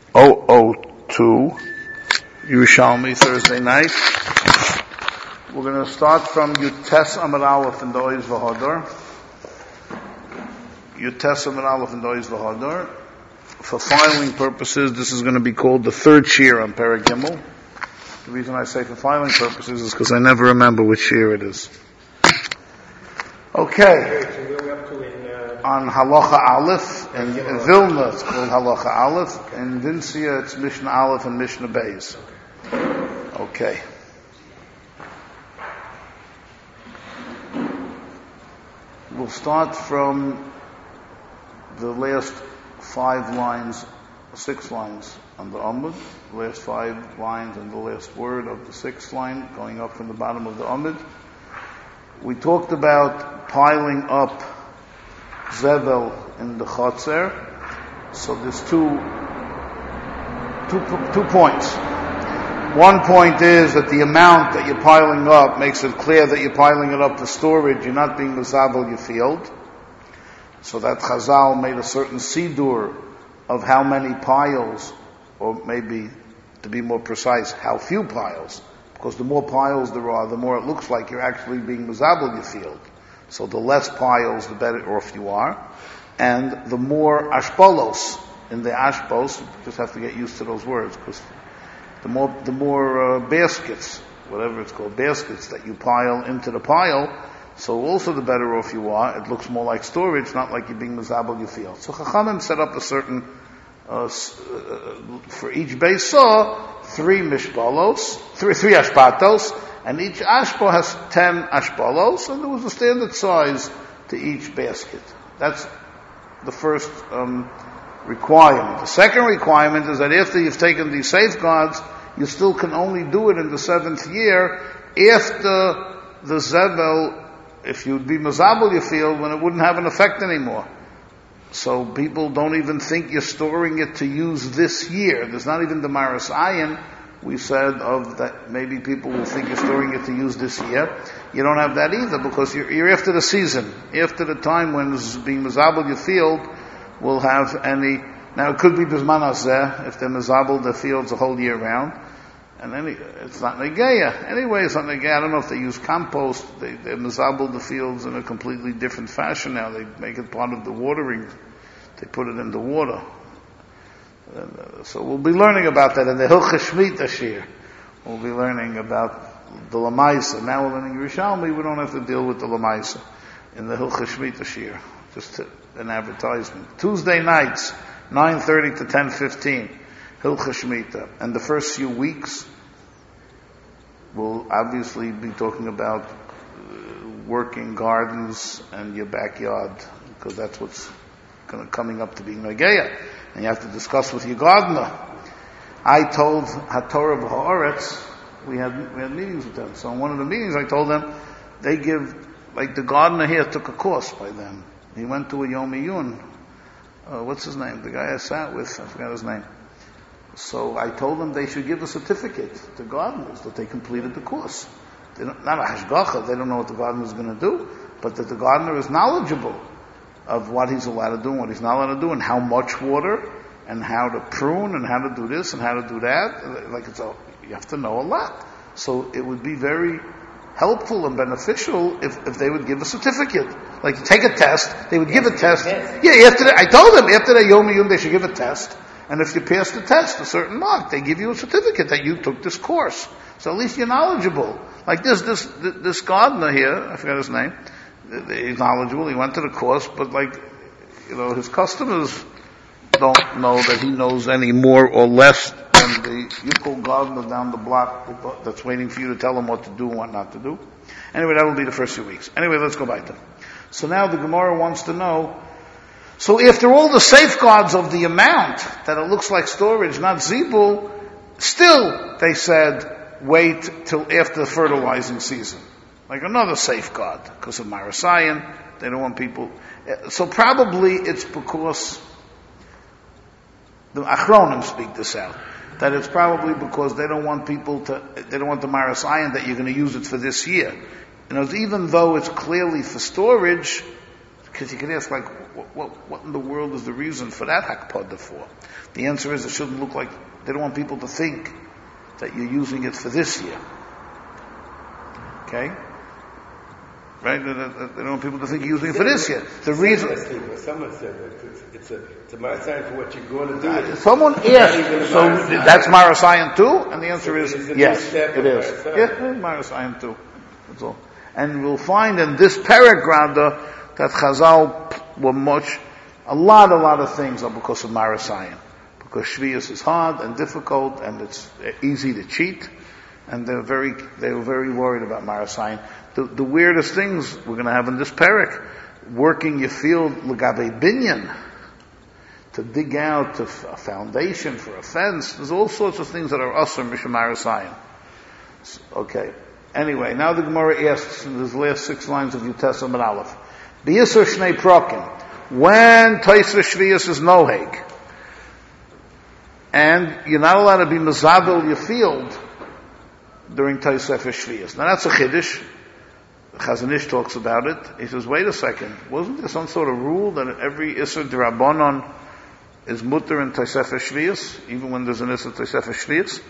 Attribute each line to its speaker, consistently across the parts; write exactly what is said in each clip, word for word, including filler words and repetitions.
Speaker 1: oh oh two, Yerushalmi, Thursday night. We're going to start from Yutes Amar Aleph in the Oiz V'Hodor. Yutes Amar Aleph in the Oiz V'Hodor. For filing purposes, this is going to be called the third shir on Perek Gimel. The reason I say for filing purposes is because I never remember which shir it is. Okay. On Halacha Aleph, in Vilna it's called Halacha Aleph, in Vinsia it's Mishnah Aleph and Mishnah Beis. Okay. We'll start from the last five lines, six lines on the Amud, the last five lines and the last word of the sixth line, going up from the bottom of the Amud. We talked about piling up Zevel in the Chotzer. So there's two, two, two points. One point is that the amount that you're piling up makes it clear that you're piling it up for storage. You're not being mezabel your field. So that Chazal made a certain sidur of how many piles, or maybe to be more precise, how few piles. Because the more piles there are, the more it looks like you're actually being mezabel your field. So the less piles, the better off you are. And the more ashpolos in the ashpos, you just have to get used to those words, because the more, the more uh, baskets, whatever it's called, baskets that you pile into the pile, so also the better off you are. It looks more like storage, not like you're being mezabel your field. So Chachamim set up a certain, uh, uh, for each base saw, three mishpalos, three, three ashpatos, and each ashpo has ten ashpalos, and there was a standard size to each basket. That's the first um, requirement. The second requirement is that after you've taken these safeguards, you still can only do it in the seventh year after the zevel, if you'd be mezabel your field, when it wouldn't have an effect anymore. So people don't even think you're storing it to use this year. There's not even the maras ayin. We said of that maybe people will think you're storing it to use this year. You don't have that either, because you're, you're after the season, after the time when it's being mezabel your field will have any. Now it could be bisman hazeh if they're mezabel their fields the whole year round, and any it's not negeya. Anyway, it's not negeya. I don't know if they use compost. They they mezabel the fields in a completely different fashion now. They make it part of the watering. They put it in the water. Uh, so we'll be learning about that in the Hilchah Shemitah Shir. We'll be learning about the Lamaisa. Now we're learning Yerushalmi, we don't have to deal with the Lamaisa in the Hilchah Shemitah Shir. Just to, an advertisement. Tuesday nights, nine thirty to ten fifteen, Hilchah Shemitah. And the first few weeks, we'll obviously be talking about uh, working gardens and your backyard, because that's what's kind of coming up to being Nageya. And you have to discuss with your gardener. I told HaTorah B'Ha'aretz, we had, we had meetings with them. So in one of the meetings I told them, they give, like the gardener here took a course by them. He went to a Yom Iyun. Uh, what's his name? The guy I sat with, I forgot his name. So I told them they should give a certificate to gardeners that they completed the course. They don't, not a hashgacha, they don't know what the gardener is going to do, but that the gardener is knowledgeable of what he's allowed to do and what he's not allowed to do, and how much water, and how to prune, and how to do this, and how to do that. Like it's a, you have to know a lot. So it would be very helpful and beneficial if, if they would give a certificate. Like you take a test, they would give a test. Yeah, after the, I told them after the Yom Iyun they should give a test, and if you pass the test, a certain mark, they give you a certificate that you took this course. So at least you're knowledgeable. Like this, this, this gardener here, I forgot his name. He's knowledgeable, he went to the course, but like, you know, his customers don't know that he knows any more or less than the Yukol gardener down the block that's waiting for you to tell him what to do and what not to do. Anyway, that will be the first few weeks. Anyway, let's go back to them. So now the Gemara wants to know, so after all the safeguards of the amount, that it looks like storage, not zibul, still, they said, wait till after the fertilizing season. Like another safeguard, because of Marasayan, they don't want people. So probably it's because the Achronim speak this out, that it's probably because they don't want people to, they don't want the Marasayan that you're going to use it for this year. You know, even though it's clearly for storage, Because you can ask, like, what, what, what in the world is the reason for that hakpada for? The answer is it shouldn't look like, they don't want people to think that you're using it for this year. Okay? Right? They don't want people to think you're using it for this year. The reason...
Speaker 2: Someone said that it's, it's a it's a marasayan for what you're going to do.
Speaker 1: Uh, someone asked, so that's marasayan too? And the answer is yes, it is. Yeah, marasayan too. That's all. And we'll find in this paragraph that Chazal were much, a lot, a lot of things are because of marasayan. Because Shvius is hard and difficult and it's easy to cheat. And they're very, they were very worried about marasayan. The, the weirdest things we're going to have in this parak, working your field l'gabei binyan, to dig out a foundation for a fence. There's all sorts of things that are asur mishum marasayan. Okay. Anyway, now the Gemara asks in these last six lines of Yutes Amud Aleph, B'yisur shnei prokim, when Taisa Shvius is noheg, and you're not allowed to be mezabel your field during Taisa Shvius. Now that's a chiddush. Chazon Ish talks about it. He says, wait a second, wasn't there some sort of rule that every Isser D'Rabbanon is mutter in Taisa Shvius, even when there's an Isser Taisa Shvius?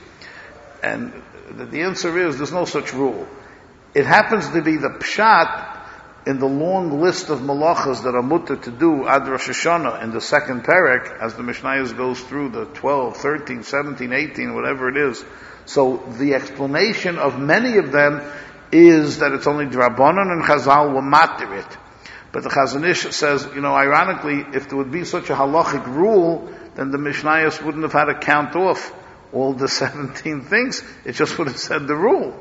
Speaker 1: And the answer is, there's no such rule. It happens to be the pshat in the long list of malachas that are mutter to do ad Rosh Hashanah in the second parak, as the Mishnayos goes through the twelve, thirteen, seventeen, eighteen, whatever it is. So the explanation of many of them is that it's only D'Rabbanan and Chazal will matter it. But the Chazon Ish says, you know, ironically, if there would be such a halachic rule, then the Mishnayos wouldn't have had to count off all the seventeen things. It just would have said the rule.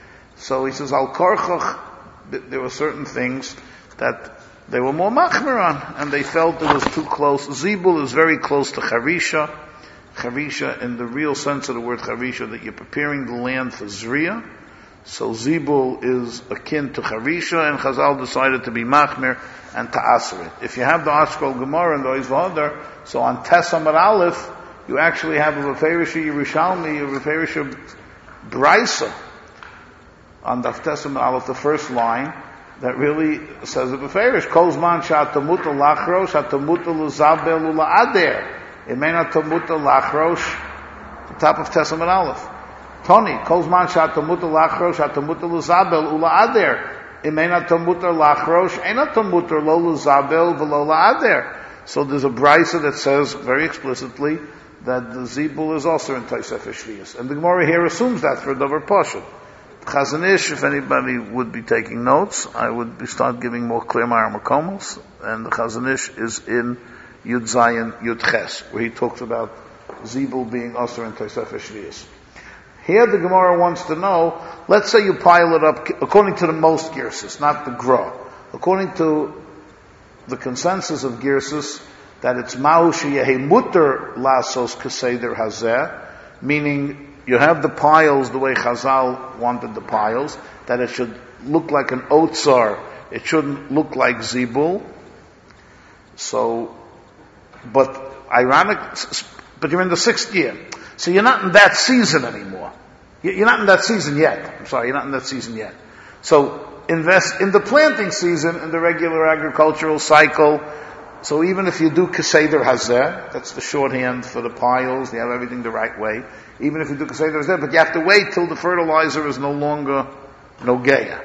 Speaker 1: So he says, Al Korchach, there were certain things that they were more machmer on, and they felt it was too close. Zibul is very close to Charisha. Charisha, in the real sense of the word Charisha, that you're preparing the land for Zriya. So Zibul is akin to Charisha, and Chazal decided to be machmer and to asr it. If you have the Ashkol Gemara and the Oiz V'Hodar, so on Tes Amud Aleph, you actually have a V'Ferisha Yerushalmi, a V'Ferisha Braisa, on the Tes Amud Aleph, the first line, that really says a V'Ferish, Kol Zman Sh'atamuta Lachrosh, Atamuta L'Zabel U'La'ader. It may not Tamuta Lachrosh, the top of Tes Amud Aleph. Tony, Kol Zman Sh'atamuta Lachrosh, Atamuta L'Zabel U'La'ader. It may not Tamuta Lachrosh, Ain't not Tamuta Lo L'Zabel V'Lo La'ader. So there's a brisa that says very explicitly that the Zibul is also in Taisa Shvius. And the Gemara here assumes that for Dover Pashut. Chazon Ish, if anybody would be taking notes, I would be start giving more clear Ma'ar Makomos, and the Chazon Ish is in Yud Zayin Yud Ches, where he talks about Zibul being also in Taisa Shvius. Here the Gemara wants to know, let's say you pile it up, according to the most Girsus, not the Gra, according to the consensus of Girsus, that it's Ma'u Sheyehi Mutter Lasos Keseder Hazeh, meaning you have the piles the way Chazal wanted the piles, that it should look like an Otsar, it shouldn't look like Zibul. So, but ironic, but you're in the sixth year. So you're not in that season anymore. You're not in that season yet. I'm sorry, you're not in that season yet. So invest in the planting season, in the regular agricultural cycle. So even if you do Keseder Hazeh, that's the shorthand for the piles, you have everything the right way. Even if you do Keseder Hazeh, but you have to wait till the fertilizer is no longer Nogeya.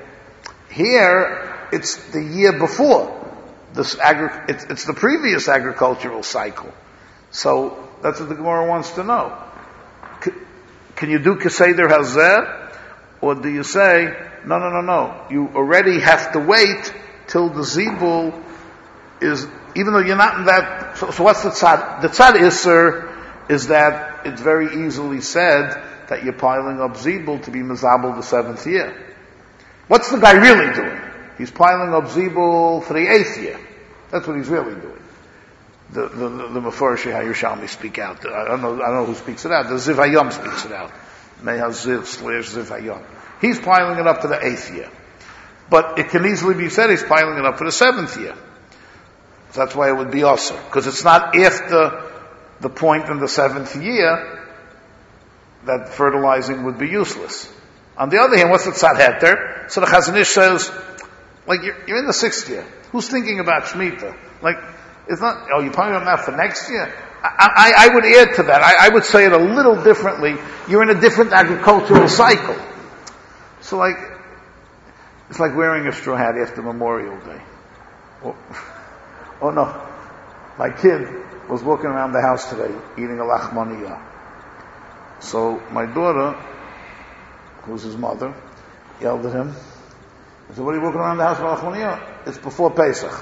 Speaker 1: Here, it's the year before. This agri- it's, it's the previous agricultural cycle. So that's what the Gemara wants to know. C- can you do Keseder Hazeh? Or do you say, no, no, no, no. You already have to wait till the Zibul is, even though you're not in that, so, so what's the tzad? The tzad Isser is that it's very easily said that you're piling up Zibul to be Mezabel the seventh year. What's the guy really doing? He's piling up Zibul for the eighth year. That's what he's really doing. The, the, the, the Mefarshei HaYerushalmi speak out. I don't know, I don't know who speaks it out. The Ziv Hayom speaks it out. Mehaziv slash Ziv Hayom. He's piling it up for the eighth year. But it can easily be said he's piling it up for the seventh year. So that's why it would be Osir. Because it's not after the point in the seventh year that fertilizing would be useless. On the other hand, what's the tzad heter? So the Chazon Ish says, like you're, you're in the sixth year. Who's thinking about Shemitah? Like, it's not, oh, you're planning on that for next year? I, I, I would add to that. I, I would say it a little differently. You're in a different agricultural cycle. So like, it's like wearing a straw hat after Memorial Day. Oh, oh no. My kid was walking around the house today eating a lachmaniyah. So my daughter, who's his mother, yelled at him. I said, what are you walking around the house with lachmaniyah? It's before Pesach.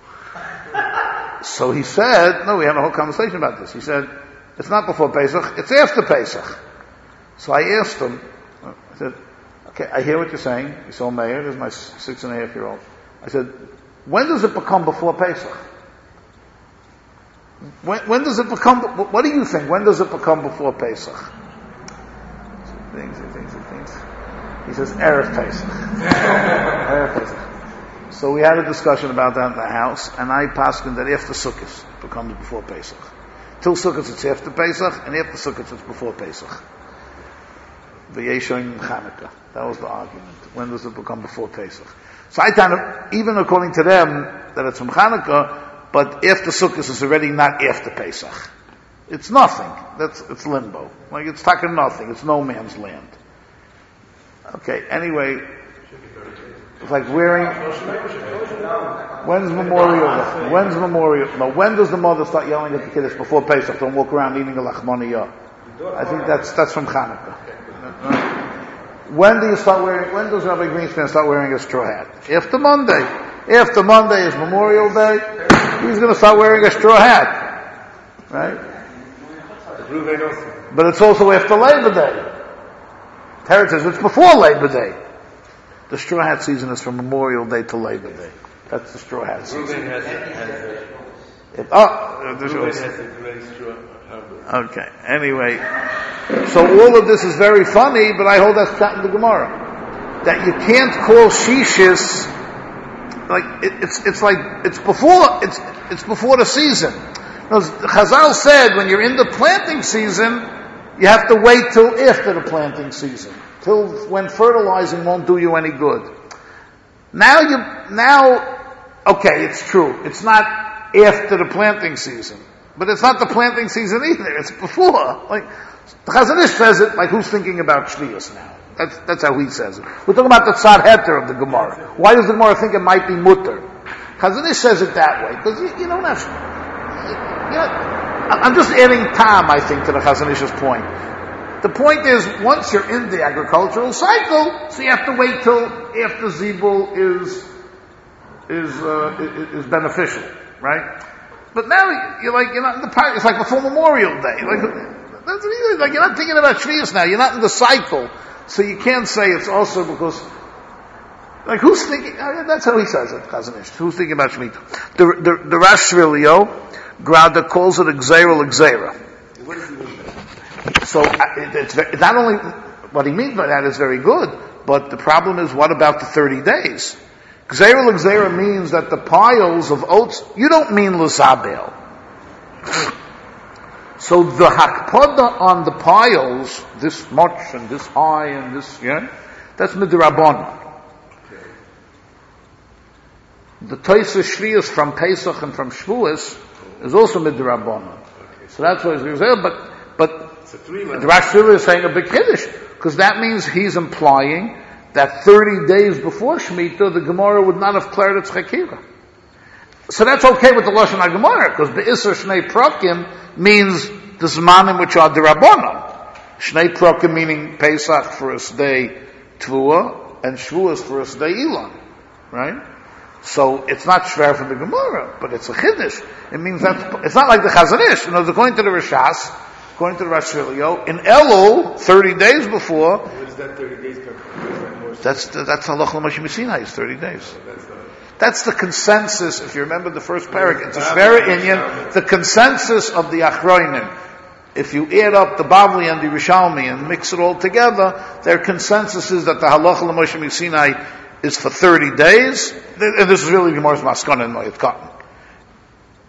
Speaker 1: So he said, no, we had a whole conversation about this. He said, it's not before Pesach, it's after Pesach. So I asked him, I said, okay, I hear what you're saying. You saw Meir, this is my six and a half year old. I said, when does it become before Pesach? When, when does it become, what do you think? When does it become before Pesach? He thinks, he thinks, he thinks. He says, Erev Pesach. Erev Pesach. So we had a discussion about that in the house, and I paskined that after Sukkot becomes before Pesach. Till Sukkot it's after Pesach, and after Sukkot it's before Pesach. The Yeshon Chanukah. That was the argument. When does it become before Pesach? So I kind of, even according to them, that it's from Chanukah, but after Sukkot is already not after Pesach. It's nothing. That's, it's limbo. Like it's talking nothing. It's no man's land. Okay, anyway, it's like wearing, when's Memorial Day? When's Memorial? No, when does the mother start yelling at the kid? It's before Pesach. Don't walk around eating a lachmaniyah. I think that's, that's from Chanukah. When do you start wearing, when does Rabbi Greenspan start wearing a straw hat? After Monday. After Monday is Memorial Day, he's going to start wearing a straw hat. Right? But it's also after Labor Day. Teretz says it's before Labor Day. The straw hat season is from Memorial Day to Labor Day. That's the straw hat season. If, oh, okay. Anyway, so all of this is very funny, but I hold that's pshat in the Gemara that you can't call shishis like it, it's it's like it's before it's it's before the season. Because Chazal said when you're in the planting season, you have to wait till after the planting season, till when fertilizing won't do you any good. Now you now okay, it's true. It's not after the planting season. But it's not the planting season either. It's before. Like, the Chazon Ish says it like who's thinking about Shlius now. That's, that's how he says it. We're talking about the Tzad Heter of the Gemara. Why does the Gemara think it might be Mutter? Chazon Ish says it that way. Because you, you don't have, you know, I'm just adding Tam, I think, to the Chazon Ish's point. The point is, once you're in the agricultural cycle, so you have to wait till after Zibul is, is, uh, is beneficial. Right? But now you're like you're not in the party. It's like before Memorial Day. Like that's like you're not thinking about Shvius now. You're not in the cycle, so you can't say it's also because like who's thinking? That's how he says it, Chazon Ish. Who's thinking about Shemitah? The the, the Rash Shvilio, Grauda calls it a Gzeira l'Gzeira.
Speaker 2: What does he mean by that?
Speaker 1: So it, it's very, not only what he means by that is very good, but the problem is what about the thirty days? Gzeira l'Gzeira means that the piles of oats, you don't mean l'zabel. So the hakpada on the piles, this much and this high and this, yeah, that's midrabanan.
Speaker 2: Okay.
Speaker 1: The Toisa Shvius from Pesach and from Shavuos is also midrabanan.
Speaker 2: Okay.
Speaker 1: So that's what it's Gzeira, but, but
Speaker 2: the
Speaker 1: Rash Shvilio is saying a big kiddush, because that means he's implying that thirty days before Shemitah, the Gemara would not have declared its Chakira. So that's okay with the Lashon HaGemara, because the Isser Shnei Prakim means the Zmanim which are D'Rabbanan. Shnei Prakim meaning Pesach for a day Tvua, and Shavuos for a day Elon. Right? So it's not Shver for the Gemara, but it's a Chiddush. It means that, it's not like the Chazon Ish. You know, according to the Rishas, according to the Rash Shvilio, in Elul, thirty days before,
Speaker 2: what is that thirty days?
Speaker 1: That's the, that's Halach L'Moshe Sinai, is thirty days.
Speaker 2: That's, the,
Speaker 1: that's the consensus, if you remember the first parak, it's a Shvera Inyan, the consensus of the Achroinim. If you add up the Bavli and the Rishalmi and mix it all together, their consensus is that the Halach L'Moshe Sinai is for thirty days, and this is really Gemara's Maskana and Moed Katan.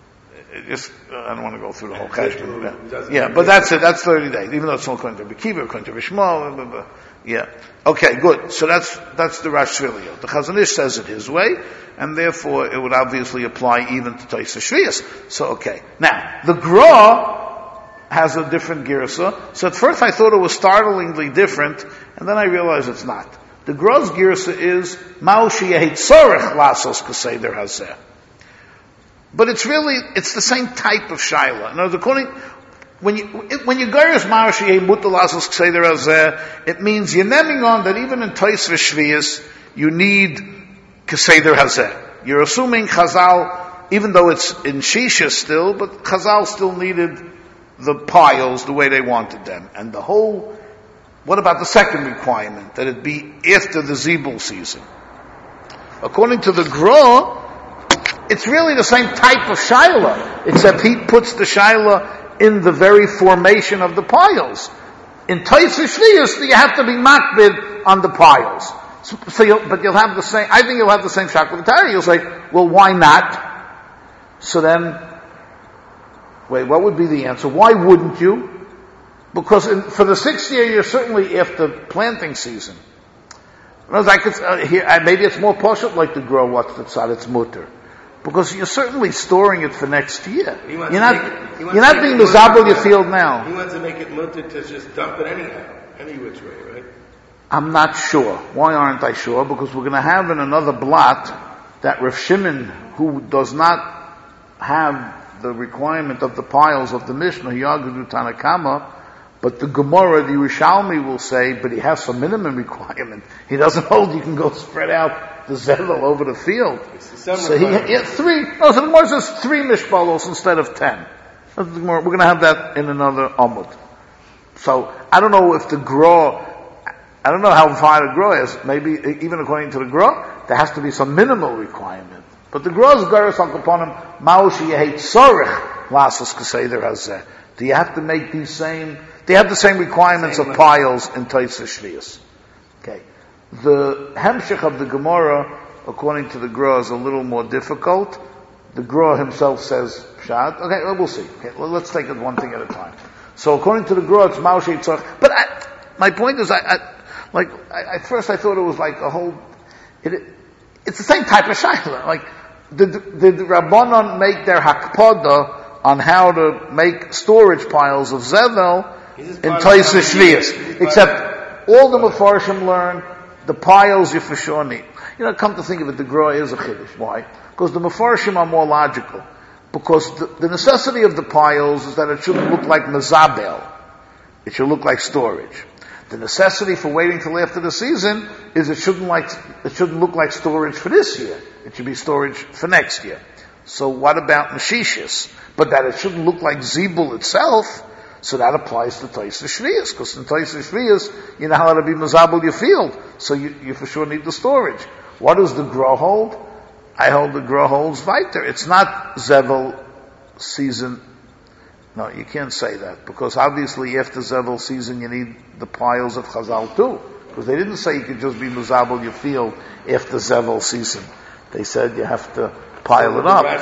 Speaker 1: just, uh, I don't want to go through the whole cheshbon. Yeah. yeah, but that's it. That's thirty days, even though it's not according to Bekiva, according to Rishmo. Yeah. Okay, good. So that's that's the Rosh Shvilio. The Chazon Ish says it his way, and therefore it would obviously apply even to Tosfos Shvius. So okay. Now the Gra has a different girsa. So at first I thought it was startlingly different, and then I realized it's not. The Gra's girsa is Ma'u sheyehi tzorech lasos k'seder hazeh. But it's really, it's the same type of shaila. Now, according, when you, when you go as Ma'u sheyehi mutar lasos k'seder hazeh, it means you're naming on that even in Tosfos Shvius, you need k'seder hazeh. You're assuming Chazal, even though it's in Shisha still, but Chazal still needed the piles the way they wanted them. And the whole, what about the second requirement? That it be after the Zibul season. According to the Gra, it's really the same type of Shaila, except he puts the Shaila in the very formation of the piles. In Tosfos Shvius, you have to be makbid on the piles. So, so you'll, but you'll have the same, I think you'll have the same shak with the Tari. You'll say, well, why not? So then, wait, what would be the answer? Why wouldn't you? Because in, for the sixth year, you're certainly after planting season. I could, uh, here, uh, maybe it's more poshut like to grow what's the tzad, it's mutter. Because you're certainly storing it for next year. You're not, it, you're not being mezabel your field now.
Speaker 2: He wants to make it mutter to just dump it anyhow, any which way, right?
Speaker 1: I'm not sure. Why aren't I sure? Because we're going to have in another blot that Rav Shimon, who does not have the requirement of the piles of the Mishnah, Yagudu Tanakama, but the Gemara, the Yerushalmi will say, but he has some minimum requirement. He doesn't hold you can go spread out the zevel over the field. So he had three, no, so the Gemara says three mishpalos instead of ten. We're going to have that in another Amud. So, I don't know if the Gra, I don't know how far the Gra is. Maybe, even according to the Gra, there has to be some minimal requirement. But the Gra's Garas on Kaponim, Ma'u sheyehi tzorech lasos k'seder hazeh. Do you have to make these same, they have the same requirements same of piles in Tosfos Shvius. Okay. The Hemshech of the Gemara, according to the Gra, is a little more difficult. The Gra himself says Pshat. Okay, well, we'll see. Okay, well, let's take it one thing at a time. So according to the Gra, it's Ma'u sheyehi tzorech. But I, my point is, I, I like, I, at first I thought it was like a whole, it, it, it's the same type of shaila. Like, did, did the Rabbanon make their hakpada on how to make storage piles of zevel in Tosfos Shvius? Except all the Mefarshim learn the piles you for sure need. You know, come to think of it, the Gra is a chiddush. Why? Because the Mefarshim are more logical. Because the, the necessity of the piles is that it shouldn't look like mezabel. It should look like storage. The necessity for waiting till after the season is it shouldn't like it shouldn't look like storage for this year. It should be storage for next year. So what about Meshishis? But that it shouldn't look like Zibul itself, so that applies to Tosfos Shvius, because in Tosfos Shvius, you know how to be Mezabel your field, so you, you for sure need the storage. What does the Gra hold? I hold the Gra holds weiter. It's not Zevel season. No, you can't say that, because obviously after Zevel season you need the piles of Chazal too, because they didn't say you could just be Mezabel your field after Zevel season. They said you have to pile it up.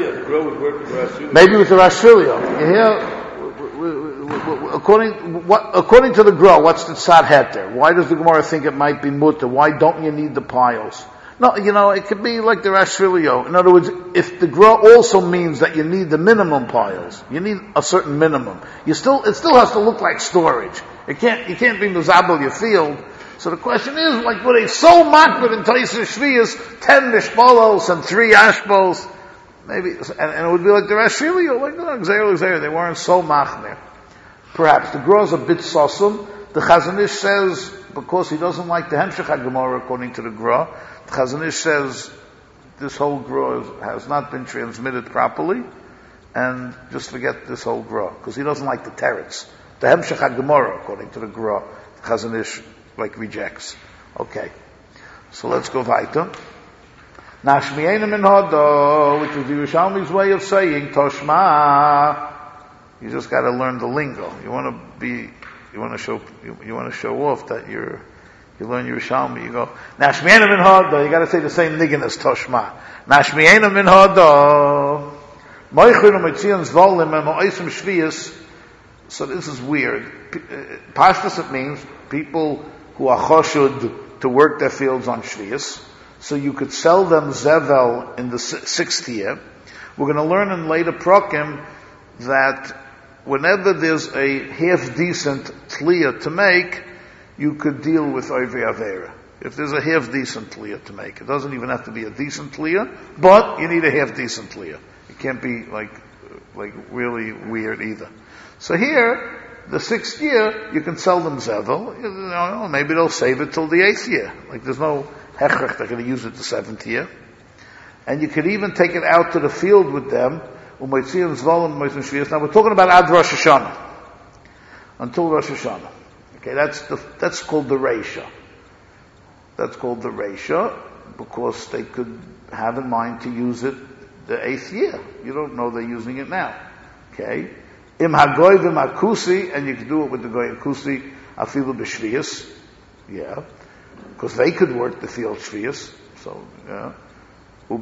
Speaker 1: Maybe with the Rosh Shvilio. You hear? According, what, according to the Gra, what's the tzad heter? Why does the Gemara think it might be mutter? Why don't you need the piles? No, you know, it could be like the Rosh Shvilio. In other words, if the Gra also means that you need the minimum piles, you need a certain minimum. You still, it still has to look like storage. It can't, you can't be mezabel your field. So the question is, like, were they so makbid in Tosfos Shvius, ten mishpalos and three ashbos? Maybe, and, and it would be like the Rosh Shvilio, like, no, Gzeir, Gzeir, they weren't so machmir. Perhaps. The Gra is a bit sosum. The Chazon Ish says, because he doesn't like the Hemshech HaGemara according to the Gra, the Chazon Ish says, this whole Gra is, has not been transmitted properly, and just forget this whole Gra, because he doesn't like the teretz. The Hemshech HaGemara, according to the Gra, the Chazon Ish like rejects. Okay. So let's go weiter. Nashmi'ena min hodo, which is the Yerushalmi's way of saying Toshma. You just got to learn the lingo. You want to be, you want to show, you, you want to show off that you're, you learn Yerushalmi. You go Nashmi'ena min hodo. You got to say the same niggin as Toshma. Nashmi'ena min hodo. So this is weird. Pashtus, it means people who are choshud to work their fields on Shvius. So you could sell them zevel in the sixth year. We're going to learn in later prokim that whenever there's a half-decent tliya to make, you could deal with Oivri Avera. If there's a half-decent tliya to make, it doesn't even have to be a decent tliya, but you need a half-decent tliya. It can't be like, like really weird either. So here, the sixth year, you can sell them zevel. You know, maybe they'll save it till the eighth year. Like there's no hechrech, they're going to use it the seventh year. And you could even take it out to the field with them. Now we're talking about Ad Rosh Hashanah. Until Rosh Hashanah. Okay, that's the, that's called the Reisha. That's called the Reisha because they could have in mind to use it the eighth year. You don't know they're using it now. Okay? Im hagoy v'im akusi, and you can do it with the goy akusi, afilu b'shviyas. Yeah. Because they could work the field shviyas. So, yeah. In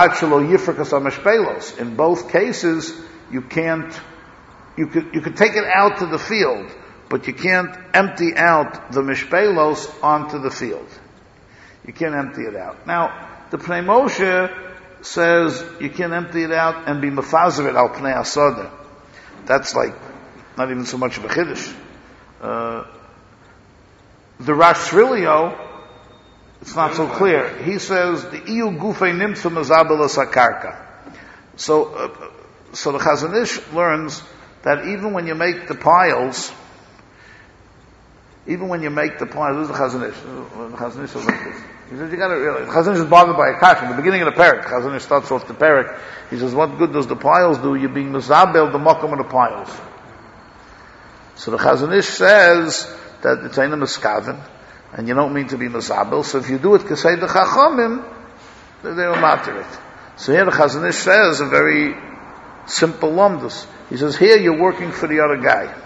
Speaker 1: both cases, you can't, you could, you could take it out to the field, but you can't empty out the mishpelos onto the field. You can't empty it out. Now, the Pnei Moshe says you can't empty it out and be mefazer it al Pnei Asada. That's like, not even so much of a chiddush. Uh, the Rosh Srilio, it's not so clear. He says the iu gufei nimtzu mazabelas hakarka. So, uh, so the Chazon Ish learns that even when you make the piles, even when you make the piles, this is the Chazon Ish. The Chazon Ish says like this. He says you got to realize. The Chazon Ish is bothered by a kash. In the beginning of the parak, the Chazon Ish starts off the parak. He says, "What good does the piles do? You're being mezabel the makom of the piles." So the Chazon Ish says that it's ain't a miskaven. And you don't mean to be mazabel, so if you do it kasei the chachamim, they will matter it. So here the Chazon Ish says a very simple lumdus. He says, here you're working for the other guy.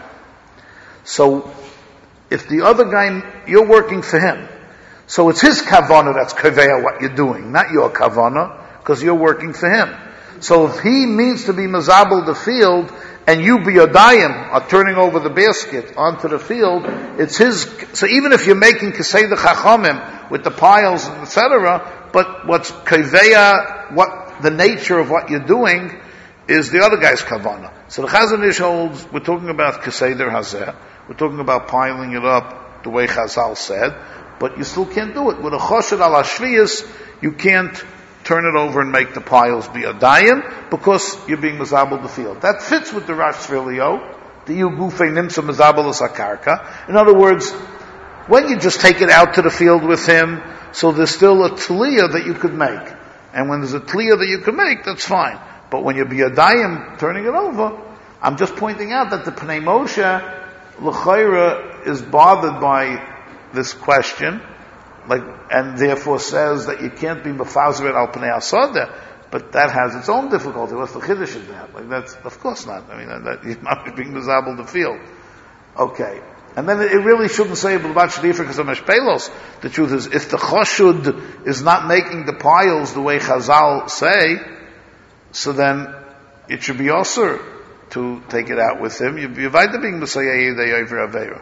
Speaker 1: So, if the other guy, you're working for him. So it's his kavana that's kaveya what you're doing, not your kavana, because you're working for him. So if he means to be mazabel the field, and you biyodayim are turning over the basket onto the field, it's his, so even if you're making kasei the chachamim with the piles, et cetera, but what's kaveya, what, the nature of what you're doing, is the other guy's kavana. So the Chazon Ish holds, we're talking about kasei der hazeh, we're talking about piling it up the way Chazal said, but you still can't do it. With a choshed al hashviyas, you can't turn it over and make the piles be a dayim because you're being mazabel the field. That fits with the Rosh Srilio, the yu gufei nimtzu mazabelas hakarka. In other words, when you just take it out to the field with him, so there's still a tliya that you could make. And when there's a tliya that you can make, that's fine. But when you be a dayim turning it over, I'm just pointing out that the Pnei Moshe l'chayra is bothered by this question, like, and therefore says that you can't be mefazer al pnei asada, but that has its own difficulty. What's the chiddush in that? Like that's, of course not. I mean, that, that you're not being mezabel the field. Okay. And then it really shouldn't say b'bat shadifra because of meshpelos. The truth is, if the choshud is not making the piles the way Chazal say, so then it should be osur to take it out with him. You're being Messiah over Avera.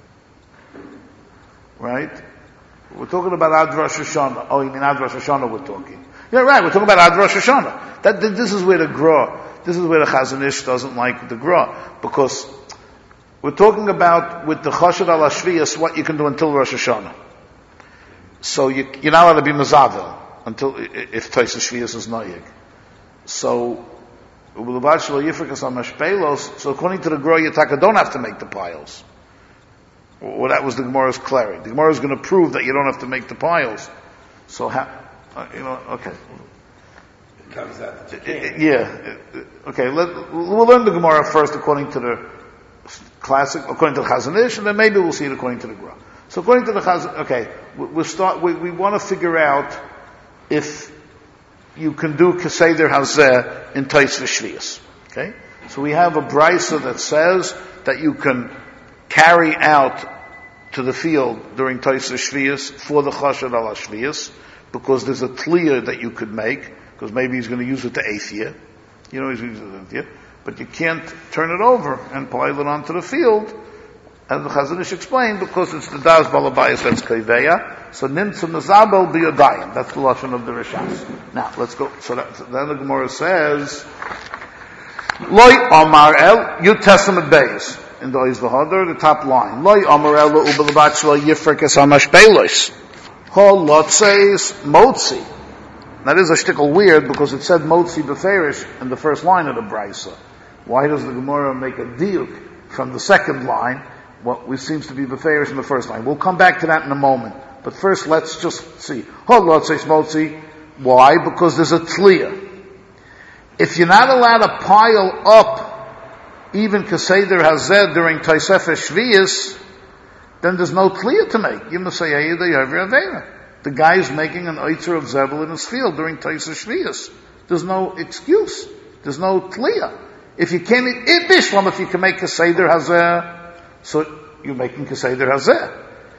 Speaker 1: Right? We're talking about Ad Rosh Hashanah. Oh, you mean Ad Rosh Hashanah we're talking. Yeah, right, we're talking about Ad Rosh Hashanah. That, this is where the Gra, this is where the Chazon Ish doesn't like the Gra, because we're talking about with the Choshed al Hashviyas what you can do until Rosh Hashanah. So you, you're not allowed to be Mazavel until, if Tois Hashviyas is Noyeg. So, so according to the Gra, you don't have to make the piles. Well, that was the Gemara's clarity. The Gemara is going to prove that you don't have to make the piles. So, ha, uh, you know, okay.
Speaker 2: It comes out that you can't.
Speaker 1: Yeah. Okay, let, we'll learn the Gemara first according to the classic, according to the Chazon Ish, and then maybe we'll see it according to the Gemara. So according to the Chazon, okay, we, we'll start, we, we want to figure out if you can do Keseder Hazeh in Tais V'Shviyas. Okay? So we have a brisa that says that you can carry out to the field during Tais V'Shviyas for the Choshed al Hashviyas, because there's a tliya that you could make, because maybe he's going to use it the eighth year. You know, yeah? But you can't turn it over and pile it onto the field, as the Chazon Ish explained, because it's the Das Balabayas that's Kaiveya. So Nimtza Mezabel Biyodayim. That's the Lashon of the Rishas. Now, let's go. So that, then the Gemara says, Loi Omar El, Yud Testament Beis. In the Oiz V'Hodor, the top line. Loi Omar El, Ubalabat Shlo Yifrek Es Hamash Beilos. Hol Lotzeis Motzi. Now this is a shtickle weird because it said Motzi Beferish in the first line of the Brisa. Why does the Gemara make a diuk from the second line? What well, seems to be Beferish in the first line. We'll come back to that in a moment. But first let's just see. Hol Lotzeis Motzi. Why? Because there's a tliya. If you're not allowed to pile up even Keseder Hazeh during Tosefes Shvius, then there's no tliya to make. You must say, the guy is making an oitzer of Zebel in his field during Tosefes Shvius. There's no excuse. There's no tliya. If you can't, if Bishlam, if you can make Keseder Hazeh, so you're making Keseder Hazeh.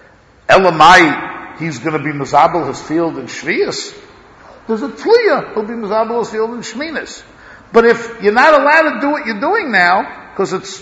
Speaker 1: Elamai, he's going to be Mezabel his field in Shvius. There's a tliya. He'll be Mezabel his field in Shminis. But if you're not allowed to do what you're doing now, because it's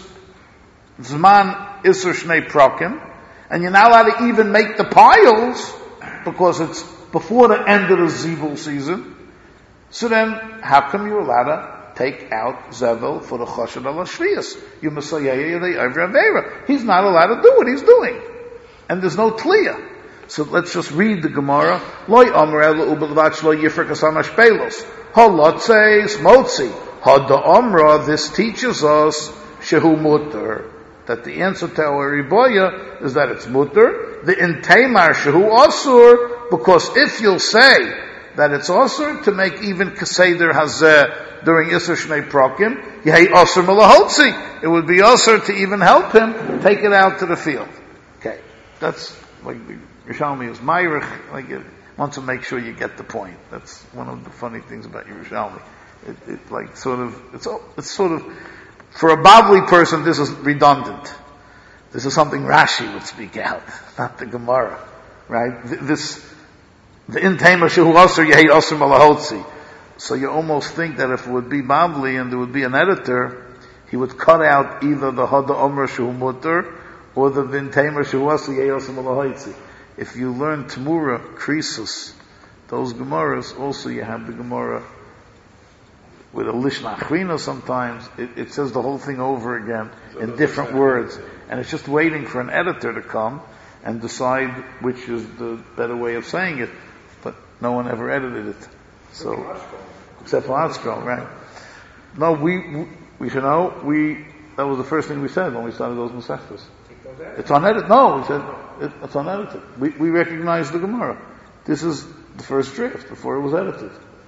Speaker 1: Zman Isser Shnei Prokim, and you're not allowed to even make the piles, because it's before the end of the Zevul season, so then, how come you're allowed to take out Zevel for the Choshen al Shvius? You must say, he's not allowed to do what he's doing. And there's no tliya. So let's just read the Gemara. Loi Omer Ela Ubelvat Shlo Yifrek Asamash Pelos. Holotzeis Motzi. Hada Omra, this teaches us Shehu Mutter. That the answer to our Riboya is that it's Mutter. The Intamar Shehu Asur, because if you'll say that it's Asur to make even Keseder Hazeh during Isser Shnei Prokim, Yehi Asur Melahotzi. It would be Asur to even help him take it out to the field. Okay. That's like the Yerushalmi is Meirich, like it wants to make sure you get the point. That's one of the funny things about Yerushalmi. It, it like sort of, it's, it's sort of, for a Bavli person, this is redundant. This is something Rashi would speak out, not the Gemara, right? This, the Intema Shehu Asr Yehi Asr Malahotzi. So you almost think that if it would be Bavli and there would be an editor, he would cut out either the Hada Omer Shehu Mutter or the Intema Shehu Asr Yehi Asr Malahotzi. If you learn Tamura, Krisus, those Gemaras, also you have the Gemara with a Lishna Achrina sometimes, it, it says the whole thing over again in different words. And it's just waiting for an editor to come and decide which is the better way of saying it. But no one ever edited it. So, except for Atzkral, right? No, we, we, we should know, we, that was the first thing we said when we started those Masechtas. It's unedited. No, we said, it, it's unedited. We, we recognize the Gemara. This is the first draft before it was edited.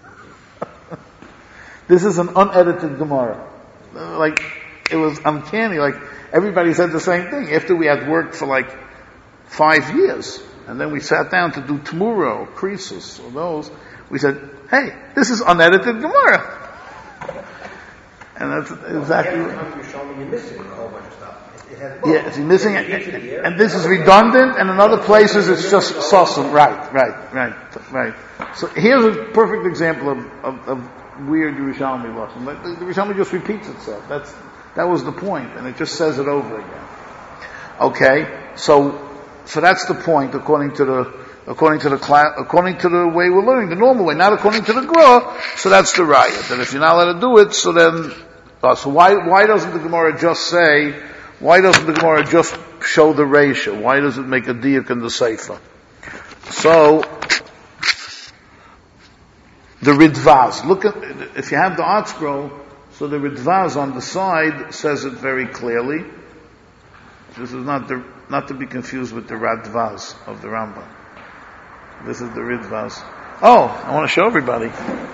Speaker 1: This is an unedited Gemara. Like, it was uncanny. Like, everybody said the same thing. After we had worked for like five years, and then we sat down to do Tamura, Krisus, or those, we said, hey, this is unedited Gemara. And that's exactly what you're missing a whole bunch of stuff. Yeah, it's missing it. And this is redundant, and in other places it's just sosum. Right, right, right, right. So here's a perfect example of, of, of weird Yerushalmi lesson. The, the Yerushalmi just repeats itself. That's, that was the point, and it just says it over again. Okay, so, so that's the point according to the, according to the class, according to the way we're learning, the normal way, not according to the Gra. So that's the raya. That if you're not allowed to do it, so then, uh, so why, why doesn't the Gemara just say, why doesn't the Gemara just show the ratio? Why does it make a diak in the Seifa? So, the Ridvaz. Look at, if you have the art scroll, so the Ridvaz on the side says it very clearly. This is not the, not to be confused with the Radvaz of the Rambam. This is the Ridvaz. Oh, I want to show everybody.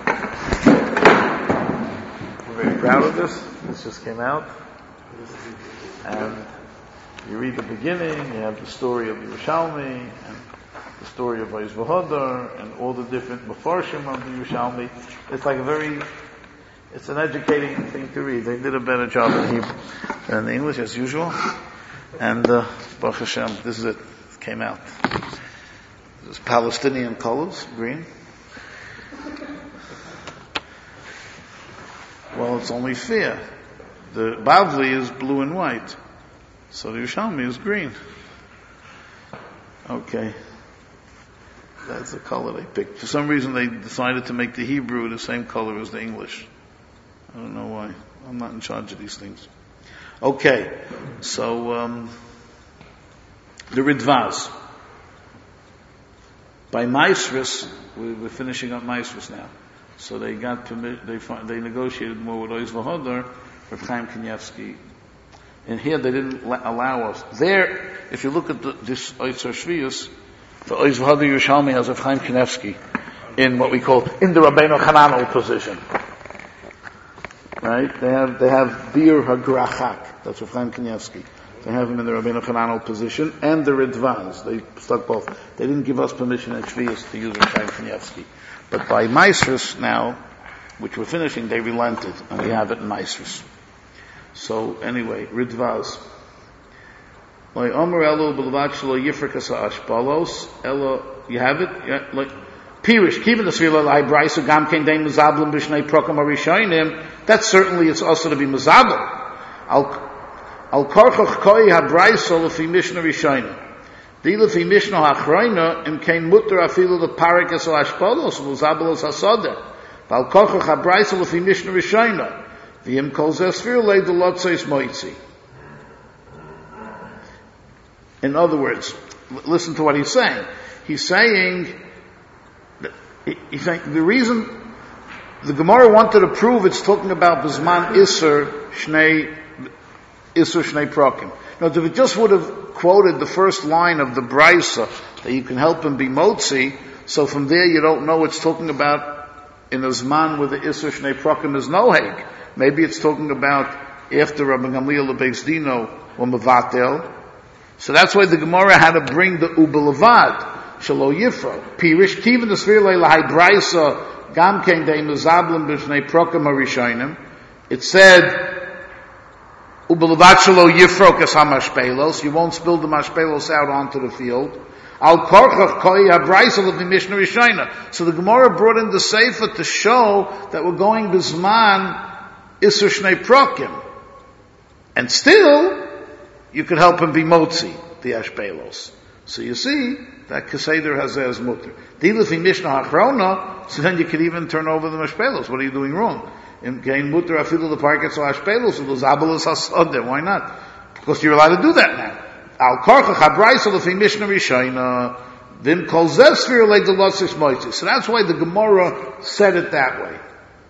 Speaker 1: We're very proud of this. This just came out. And you read the beginning, you have the story of Yerushalmi, and the story of Oiz V'Hodor, and all the different Mefarshim of the Yerushalmi. It's like a very, it's an educating thing to read. They did a better job in Hebrew than in English, as usual. And, uh, Baruch Hashem, this is it. It came out. This is Palestinian colors, green. Well, it's only fair. The Bavli is blue and white. So the Yerushalmi is green. Okay. That's the color they picked. For some reason they decided to make the Hebrew the same color as the English. I don't know why. I'm not in charge of these things. Okay. So, um, the Ridvaz. By Maisris, we're finishing up Maisris now. So they got permit, they they negotiated more with Oiz V'Hodor, Rav Chaim Kanievsky. And here they didn't allow us. There, if you look at the, this Oitzer Shvius, the Oiz V'Hodor Yerushalmi has Rav Chaim Kanievsky in what we call, in the Rabbeinu Hananel position. Right? They have, they have Bir HaGrachak. That's Rav Chaim Kanievsky. They have him in the Rabbeinu Hananel position, and the Ridvaz. They stuck both. They didn't give us permission at Shvius to use Rav Chaim Kanievsky. But by Maisris now, which we're finishing, they relented, and we have it in Maisris. So anyway, Ridvaz. Like Omer Elo B'Levat Shelo Yifrek Asa Ashpalos Elo. You have it. Yeah, like Pirish Kivin Asvila Lai Braisu Gam Ken Dein Mezablim B'Shnei Prokam Arishonim. That certainly it's also to be Mezablim. Al Al Korchoch Koi HaBraiso Lefi Mishnah Rishonim. Di Lefi Mishnah HaChroina Im Kein Mutter Afilu Leparik Asa Ashpalos Muzabelos Hasodeh. Al Korchoch HaBraiso Lefi Mishnah Rishonim. V'im Kol Zesfir Lei De Lotzeis Moitzi. In other words, listen to what he's saying. He's saying, he's saying the reason the Gemara wanted to prove it's talking about Bizman Isser Shnei Isser Shnei Prokim. Now, if it just would have quoted the first line of the Braisa that you can help him be Motzi, so from there you don't know it's talking about in a Zman where the Isser Shnei Prokim is Noheg. Maybe it's talking about after Rabbi Gamliel Lebeis Dino or Mavatel. So that's why the Gemara had to bring the Ubelavad, Shalo Yifro. Pirish, Kivin the Svirle Lahai Braisa, Gamken de Mezablim B'Shnei Prokim HaRishonim. It said, Ubelavad Shalo Yifro Kes HaMashpelos. You won't spill the Mashpelos out onto the field. Al Korchach Koi HaBraisa L'Vi Mishnah Rishayna. So the Gemara brought in the Sefer to show that we're going Bizman Isser Shnei Prokim. And still, you could help him be Motzi, the Ashpelos. So you see, that Keseder Hazeh is Mutter. Dilefi Mishnah HaChrona, so then you could even turn over the Ashpelos. What are you doing wrong? In Gain Mutter Afilu the Parkets or Ashpelos, or the Zabalos HaSodeh. Why not? Because you're allowed to do that now. Al Korchach HaBraisa Lefi Mishnah Rishayna, Vim Kol Zesfir Lei De Lotzeis Moitzi. So that's why the Gemara said it that way.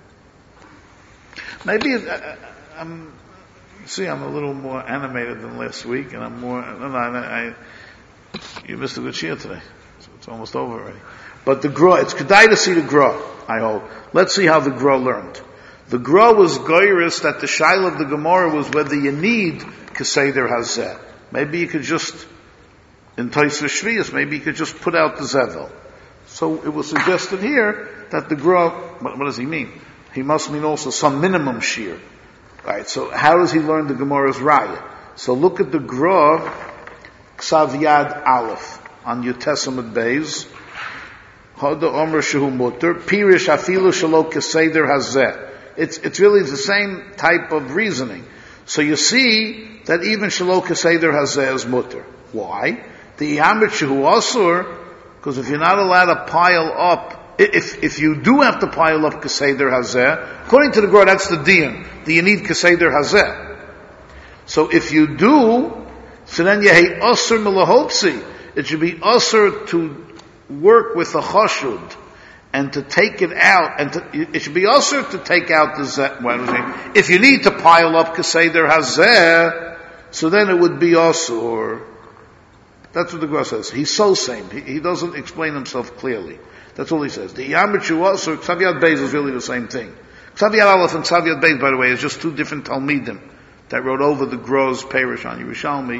Speaker 1: Maybe, uh, I'm, see, I'm a little more animated than last week, and I'm more, no, no, I, I you missed a good shir today. So it's almost over already. But the Gra, it's kedai to see the Gra, I hope. Let's see how the Gra learned. The Gra was goyrus that the shaila of the Gemara was whether you need Keseder Hazeh. Maybe you could just, in Taisa Shvius, maybe you could just put out the Zevel. So it was suggested here that the Gra, what, what does he mean? He must mean also some minimum shir. Right, so how does he learn the Gemara's Raya? So look at the Gra, Ksav Yad Aleph, on Yotesamid Beis. Hoda Omer Shehu Mutter, Pirish Afilu Shalo Keseder Hazeh. It's, it's really the same type of reasoning. So you see that even Shalo Keseder Hazeh is Mutter. Why? The Yamrit Shehu Asur, because if you're not allowed to pile up, if, if you do have to pile up Keseder Hazeh, according to the Gra, that's the Diyan. Do you need Keseder Hazeh? So if you do, so then you hey Asur Melahotzi. It should be Asur to work with the Chashud and to take it out, and to, it should be Asur to take out the Zeh. What was it? If you need to pile up Keseder Hazeh, so then it would be Asur. That's what the Gra says. He's so same. He, he doesn't explain himself clearly. That's all he says. The Yamrit Shehu Asur, Ksav Yad Beis is really the same thing. Ksav Yad Aleph and Ksav Yad Beis, by the way, is just two different Talmidim that wrote over the Gra's Perish on Yerushalmi.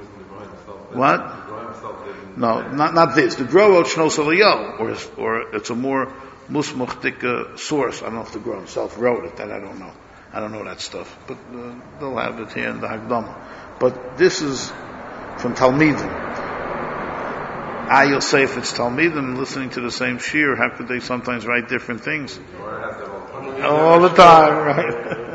Speaker 1: What? No, not not this. The Gra wrote Shnos Eliyahu, or or it's a more musmuchtik source. I don't know if the Gra himself wrote it. That I don't know. I don't know that stuff, but uh, they'll have it here in the Hagdama. But this is from Talmidim. Ah, you'll say if it's Talmidim listening to the same shir, how could they sometimes write different things? All the time, right?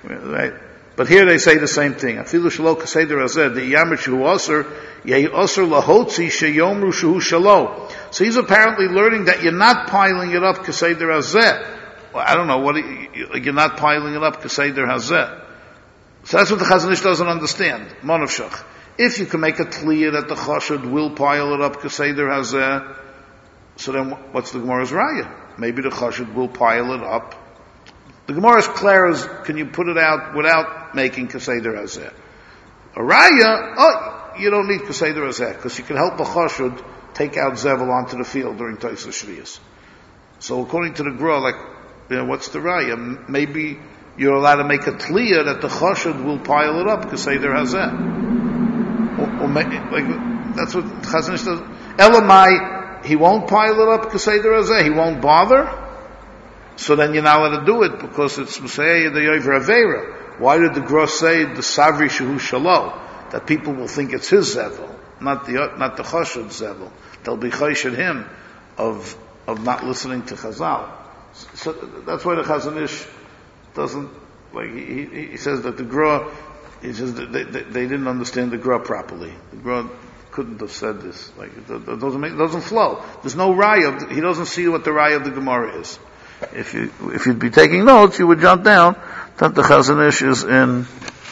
Speaker 1: Right? But here they say the same thing. Afilu shelo kaseder hazeh, the yamar shehu aser, yehi aser lahotzi sheyomru shehu shelo. So he's apparently learning that you're not piling it up kaseder hazeh. Well, I don't know, what you're not piling it up kaseder hazeh. So that's what the Chazon Ish doesn't understand. Monavshach. If you can make it clear that the chashud will pile it up kaseder hazeh, so then what's the Gemara's raya? Maybe the chashud will pile it up. The Gemara's clear is, can you put it out without making kaseder hazeh? A raya, oh, you don't need kaseder hazeh, because you can help the chashud take out zevel onto the field during Taisa Shviyas. So according to the Gra, like, you know, what's the raya? Maybe you're allowed to make it clear that the chashud will pile it up kaseder hazeh. Or, or make, like, that's what Chazon Ish does. Elamai, he won't pile it up kaseder hazeh, he won't bother. So then you're not allowed to do it because it's Musayah the Yover Avera. Why did the Gra say the Savri Shehu Shalo? That people will think it's his Zevel, not the not the Chashud Zevel. They'll be Chayshid him of of not listening to Chazal. So that's why the Chazon Ish doesn't, like, he, he, he says that the Gra, he says that they, they, they didn't understand the Gra properly. The Gra couldn't have said this. Like, it, it doesn't make, it doesn't flow. There's no raya. He doesn't see what the raya of the Gemara is. If you, if you'd be taking notes, you would jot down that the Chazon Ish is in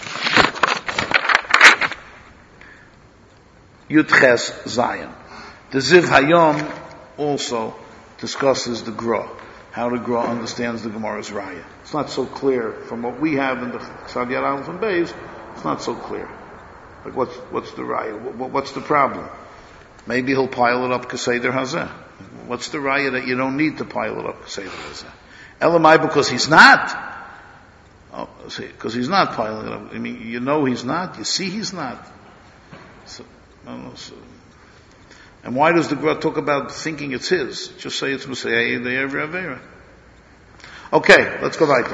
Speaker 1: Yud Zion. The Ziv Hayom also discusses the Gra, how the Gra understands the Gemara's Raya. It's not so clear from what we have in the Ksad Yad Aleph and Beis. It's not so clear. Like, what's what's the Raya? What, what's the problem? Maybe he'll pile it up Kaseder Hazeh. What's the raya that you don't need to pile it up? Say that. Elamai, because he's not. Oh, see, because he's not piling it up. I mean, you know he's not. You see he's not. So, I don't know. So, and why does the Gra talk about thinking it's his? Just say it's Musayah the Yover Avera. Okay, let's go weiter.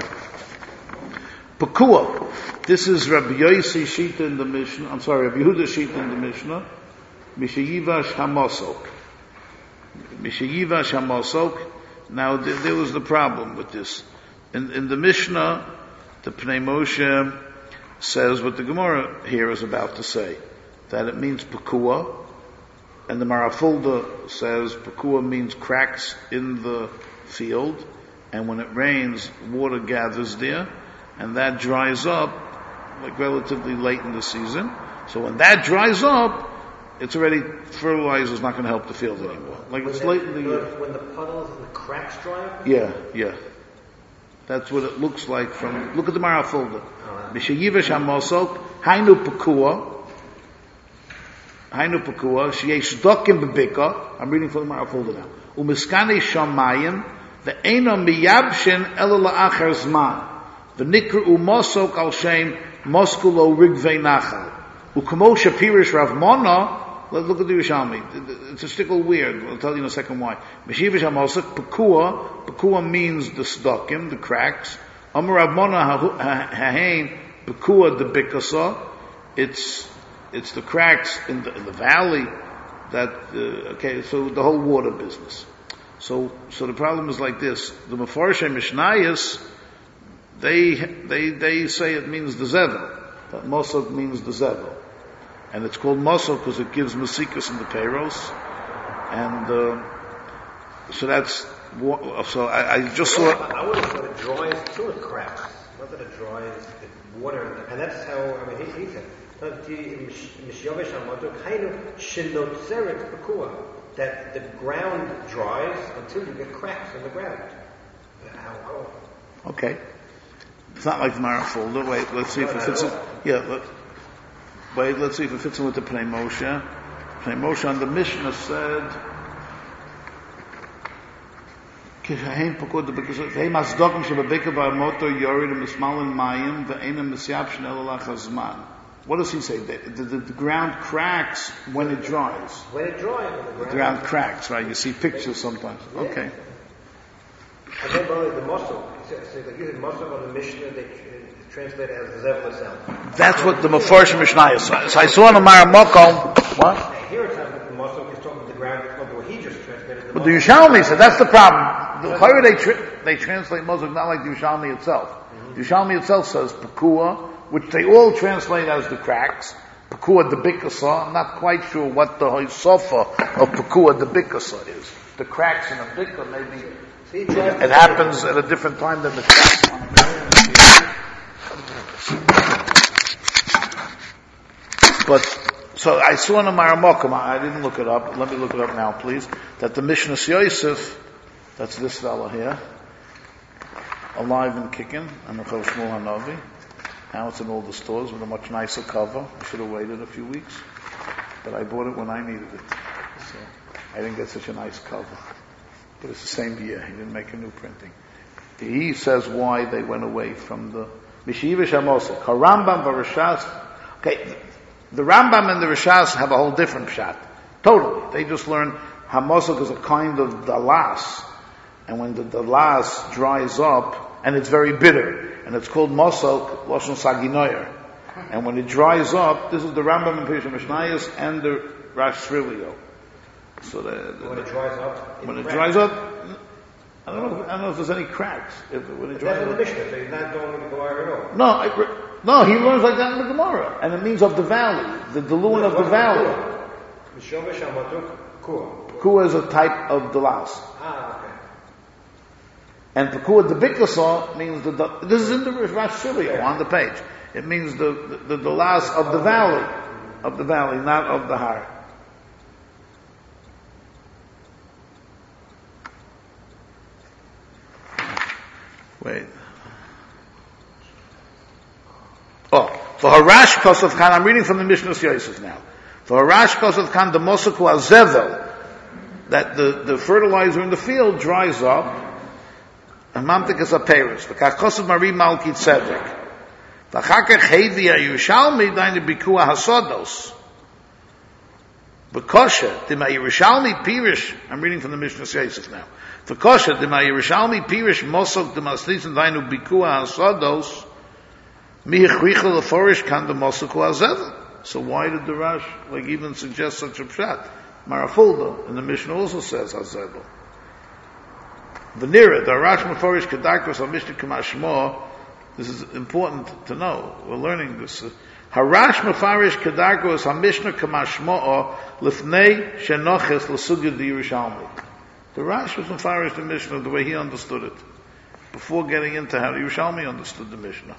Speaker 1: Pekua. This is Rabbi Yossi Shita in the Mishnah. I'm sorry, Rabbi Yehuda Shita in the Mishnah. Mishayivash Hamosok. Mishayivash Hamosok. Now, th- there was the problem with this. In, in the Mishnah, the Pnei Moshe says what the Gemara here is about to say, that it means Pekua, and the Marafulda says Pekua means cracks in the field, and when it rains, water gathers there, and that dries up, like relatively late in the season. So when that dries up, it's already, fertilizer is not going to help the field anymore. Like
Speaker 3: when
Speaker 1: it's
Speaker 3: that,
Speaker 1: late in the year.
Speaker 3: When the puddles and the cracks dry up?
Speaker 1: Yeah, yeah. That's what it looks like from, look at the Marafulda. Mishayivash Hamosok, Hainu Pekua, Hainu Pekua, Sheyesh Dokim Bebika, I'm reading from the Marafulda now. Umiskani Shamayim, the Eino Miyabshin Ela La'achar Zman, the Nikru Umosok Al Shem, Moskulo Rigvei Nachal. Ukamo Shapirish Rav Mona, let's look at the Yerushalmi. It's a stickle weird. I'll tell you in a second why. Meshivish Hamosek, Pekua. Pekua means the stokim, the cracks. Amar Rav Mona Hahain, Pekua the Bikasa. It's, it's the cracks in the, in the valley that, uh, okay, so the whole water business. So, so the problem is like this. The Mefarshei Mishnayos, they, they, they say it means the Zevel. That Mosok means the Zevel. And it's called Mosok because it gives Masikas in the Peiros. And, uh, so that's, so I, I just saw.
Speaker 3: I would have thought it dries to it cracks. Not that it dries the water. And that's how, I mean, he, he said, that the ground dries until you get cracks in the ground. How, how?
Speaker 1: Okay. It's not like the Marafulda. Wait, let's see if it fits in. Yeah, let, wait, let's see if it fits in with the Pnei Moshe. Pnei Moshe on the Mishnah said, what does he say? The, the, the, the ground cracks when it dries.
Speaker 3: When it dries. When the ground,
Speaker 1: the ground cracks, right? You see pictures sometimes.
Speaker 3: Yeah.
Speaker 1: Okay.
Speaker 3: And then by the muscle, so they use muscle on the Mishnah, they translate it as the Zevel itself.
Speaker 1: That's what the Mefarshei Mishnah is. So I saw in the Maramokom, what?
Speaker 3: Here it's not the muscle, he's talking about the ground, what he just translated. The
Speaker 1: but the Yerushalmi said, that's the problem. the Chayra they tra- they translate Mosok not like the Yerushalmi itself. Mm-hmm. The Yerushalmi itself says Pekua, which they all translate as the cracks. Pekua the Bikasa. I'm not quite sure what the Hoysofa of Pekua the Bikasa is. The cracks in a Bikka maybe it happens at a different time than the cracks on a But so I saw in the Maramokam, I didn't look it up. Let me look it up now, please. That the Mishnah Yosef, that's this fellow here, alive and kicking, and the Chav Shmuel Hanavi. Now it's in all the stores with a much nicer cover. I should have waited a few weeks, but I bought it when I needed it. So I didn't get such a nice cover. But it's the same year. He didn't make a new printing. He says why they went away from the Mishivish Amosek. Harambam Varashas. Okay, the Rambam and the Rishas have a whole different pshat. Totally. They just learn Hamosek is a kind of dalas. And when the dalas dries up, and it's very bitter, and it's called Mosok, Lashon Saginoyer. And when it dries up, this is the Rambam and Pirush Mishnayos and the Rash Srilio. So the, the,
Speaker 3: when it dries up,
Speaker 1: when it dries up, I don't know. I don't know if there's any cracks. If when it dries
Speaker 3: that's
Speaker 1: up,
Speaker 3: in the Mishnah. So he's not going to the Gemara at all.
Speaker 1: no, I, no, he learns like that in the Gemara, and it means of the valley, the Deluan of the valley. Kua is a type of dalas.
Speaker 3: Ah, okay.
Speaker 1: And Pekua the Bikasa means the, this is in the Rash Srilio on the page. It means the the, the dalas of the valley, of the valley, not of the har. Wait. Oh, for Harash Kosov Khan, I'm reading from the Mishnah Yosef now. For Harash Kosov Khan, the Mosaku Azevel, that the, the fertilizer in the field dries up, and Mamtik is a Paris. The Kosov Mari Malki Tzedek. The Chakach Hevi Yerushalmi, Daini Bikua Hasodos. Bekosha, Dima Yerushalmi Pirish, I'm reading from the Mishnah Yosef now. Bekosha, Dima Yerushalmi Pirish Mosok, Dima Slitzen Dainu Bikua Hasodos, Mi Chrichel Leforish Kan the Mosaku Azevel. So why did the Rash like even suggest such a pshat? Marafulda in the Mishnah also says Hazevel. Venira, the Rash Meforish Kedarkos HaMishnah Kamashmo. This is important to know. We're learning this. Harash Mefarish Kedarkos HaMishnah Kamashmo Lifnei Shenoches L'Sugya Di Yerushalmi. The Rash was Mefarish the Mishnah the way he understood it, before getting into how the Yerushalmi understood the Mishnah.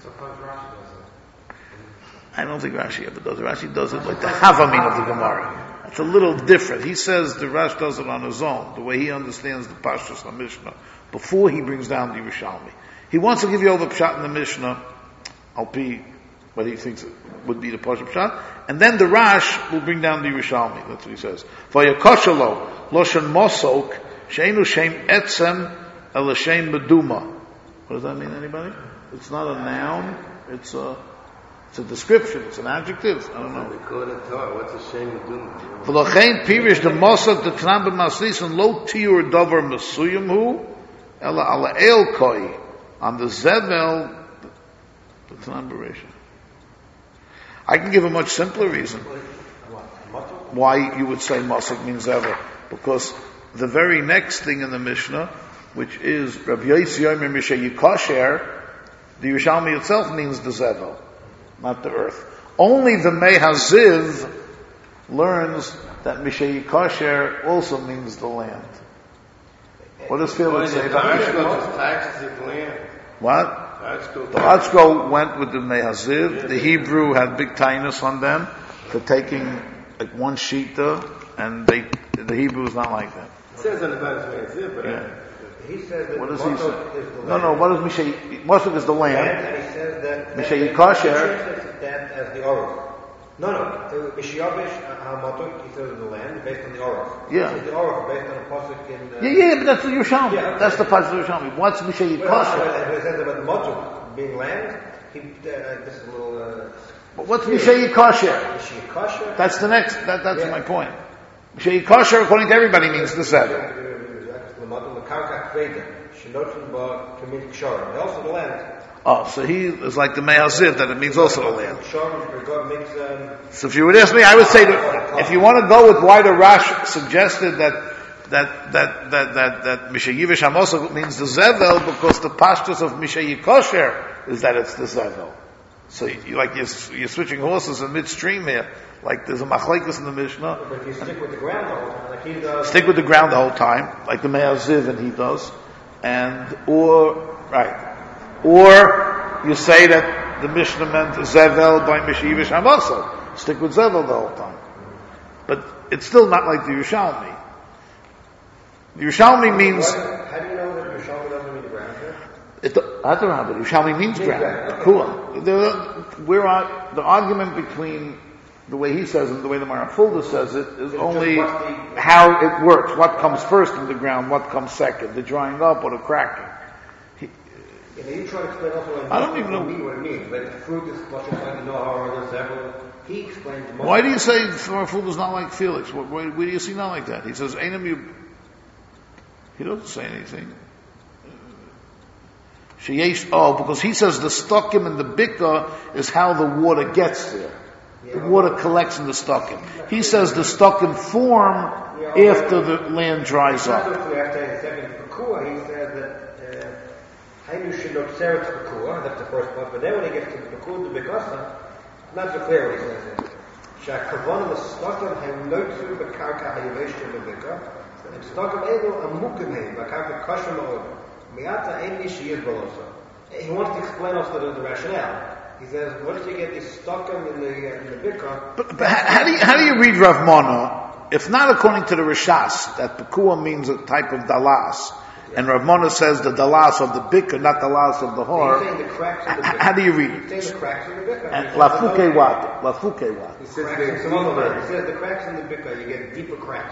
Speaker 1: I don't think Rashi ever does it. Rashi does it like the Havamin of the Gemara. It's a little different. He says the Rash does it on his own, the way he understands the Pashtus of the Mishnah, before he brings down the Yerushalmi. He wants to give you all the Pshat in the Mishnah, I'll be what he thinks would be the Pashtus Pshat, and then the Rash will bring down the Yerushalmi. That's what he says. Vayakoshalo, Loshan Mosok, Sheinu Shem Etzem, El Shem Meduma. What does that mean, anybody? It's not a noun, it's a It's a description. It's an adjective. I don't know.
Speaker 2: They call it a Torah. What's a shame of doing?
Speaker 1: V'lochein pirish the mosad the tnam b'maslis and lo tiur davar mesuyim hu ela ala el koi on the zevel the tnam b'resha. I can give a much simpler reason why you would say mosad means zevel, because the very next thing in the Mishnah, which is Rabbi Yossi Yomer Mishay Yikosher, the Yerushalmi itself means the zevel, not the earth. Only the Mehaziv learns that Mishay Kosher also means the land. What does Felix say about
Speaker 2: it?
Speaker 1: What? The Achko went with the Mehaziv. The Hebrew had big tinus on them for taking like one shita, and they the Hebrew is not like that.
Speaker 2: It says on the back Mehaziv, but
Speaker 3: yeah. He says that
Speaker 1: what does
Speaker 3: he
Speaker 1: say?
Speaker 3: Is the
Speaker 1: no, no. What does Mishay? Mosuk is the land.
Speaker 3: And he says that
Speaker 1: Mishay Kosher.
Speaker 3: That as the Orach. No, no. Mishayavish Hamatuk, he says in the land, based on the Orach.
Speaker 1: Yeah.
Speaker 3: He says the Orach based on a pasuk in. Uh,
Speaker 1: yeah, yeah, but that's the Yerushalmi.
Speaker 3: Yeah, okay.
Speaker 1: That's the pasuk of Yerushalmi. What's Mishay
Speaker 3: well,
Speaker 1: Kosher?
Speaker 3: When it says about the Matuk being land, he, uh, this is a little. Uh,
Speaker 1: but what's Mishay Kosher?
Speaker 3: Mishay Kosher.
Speaker 1: That's the next. That, that's
Speaker 3: yeah.
Speaker 1: my point. Mishay Kosher, according to everybody, means the seven.
Speaker 3: Also the land.
Speaker 1: Oh, so he is like the Mehaziv, that it means also the land.
Speaker 3: Um,
Speaker 1: so if you would ask me, I would say that if you want to go with why the Rash suggested that that that that that that Misha Yivish Hamosel means the Zevel because the pashtus of Misha Yikosher is that it's the Zevel. So you, like you're, you're switching horses in midstream here. Like there's a machlekes in the Mishnah.
Speaker 3: But if you stick with the ground the whole time, like he does.
Speaker 1: Stick with the ground the whole time, like the Me'er Ziv and he does. And, or, right. Or you say that the Mishnah meant Zevel by Misha Yivish Hamosel. Stick with Zevel the whole time. But it's still not like the Yerushalmi. The Yerushalmi means...
Speaker 3: What, how do you know that Yerushalmi doesn't mean the ground here?
Speaker 1: It, Adarabah, the Yerushalmi means ground. Cool. The, we're on, the argument between the way he says it and the way the Marafulda says it is only how it works. What comes first in the ground, what comes second, the drying up or the cracking. He,
Speaker 3: yeah, you try to explain also what
Speaker 1: I don't even know
Speaker 3: what it means. But fruit is much like you know how others several. He explains.
Speaker 1: Why do you say Marafulda is not like Felix? Where, where, where do you see not like that? He says, Einam you. He doesn't say anything. Sheyesh, oh, because he says the stokim and the bika is how the water gets there. The water collects in the stokim. He says the stokim form after the land dries up.
Speaker 3: He says that Hainu should look Seretz Pekua, that's the first point, but then when he gets to the Pekua, the Bikasa, not so clear what he says there. Shakavan the stokim hainotzu bekarka hayaveshtu bebika, and stokim elu amukim hay, bekarka kashim od. Miata eni sheyir balosa. He wants to explain us the, the rationale. He says, once you get this stokim in the uh, in the bikah.
Speaker 1: But, but how, how do you how do you read Rav Mona? If not according to the Rishas, that Pekua means a type of dalas, yeah. And Rav Mona says the dalas of the bikah, not the dalas of the hor.
Speaker 3: He's saying the cracks of the bikah.
Speaker 1: How do you read it?
Speaker 3: He's saying the cracks of the bikah.
Speaker 1: And lafuke what? Lafuke what?
Speaker 3: He says cracks, some other word. He says the cracks in the bikah, you get deeper cracks.